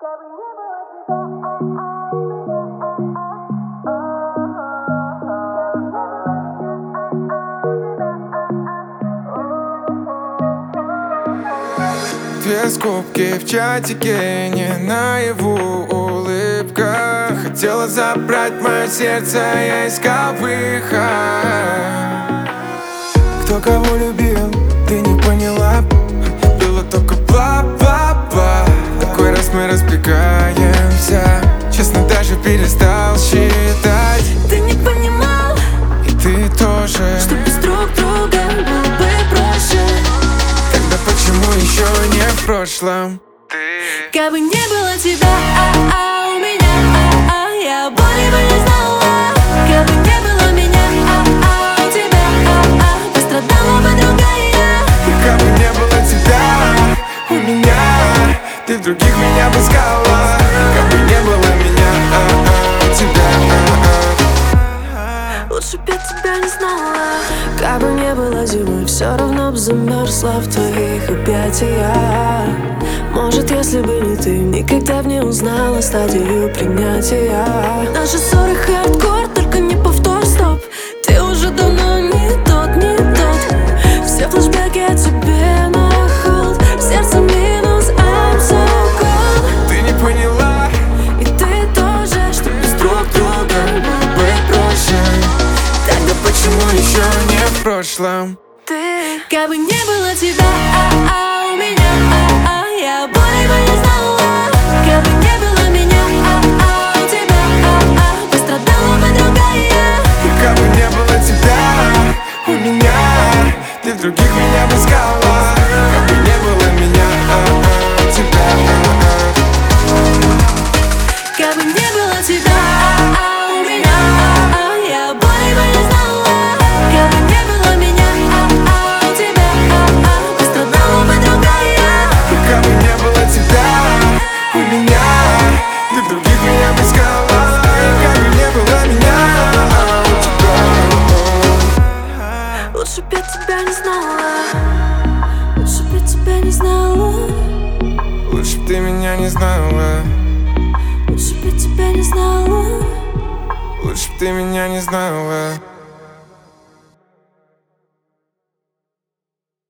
Две скобки в чатике, не наяву улыбка. Ты хотела забрать мое сердце, я искал выход. Кто кого любил, ты не поняла. Было только бла-бла-бла. Такой раз мы разбегаемся. Честно, даже перестал считать. Ты не понимал, и ты тоже, что без друг друга было бы проще. Тогда почему еще не в прошлом? Как бы не было тебя, у меня, я боли бы не знала. Как бы не было меня, у тебя, пострадала бы другая. И как бы не было тебя, у меня, ты в других меня бы искала. Как бы не было меня, у тебя, лучше б я тебя не знала. Как бы не было зимы, все равно б замерзла в твоих объятиях. Может, если бы не ты, никогда б не узнала стадию принятия. Наши ссоры хардкор, только не повтор, стоп. Ты уже давно не тот, не тот. Все флешбеки о тебе на холд. В сердце минус, I'm so cold. ты не поняла, и ты тоже, что без друг друга было бы проще. тогда почему еще не в прошлом? Ты, как бы не было тебя, у меня, я боли бы не знала. Как бы не было меня, у тебя, пострадала бы другая. И как бы не было тебя, у меня, ты в других меня бы искала. Как бы не было меня, у тебя, Как бы не было тебя, у меня, я боли бы не знала. Как бы не было меня, у тебя, пострадала бы другая. и как бы не было тебя, у меня, ты в других меня бы искала. И как бы не было меня, у тебя. Лучше б я тебя не знала. Лучше б я тебя не знала. Лучше б ты меня не знала. Лучше б я тебя не знала. Лучше б ты меня не знала.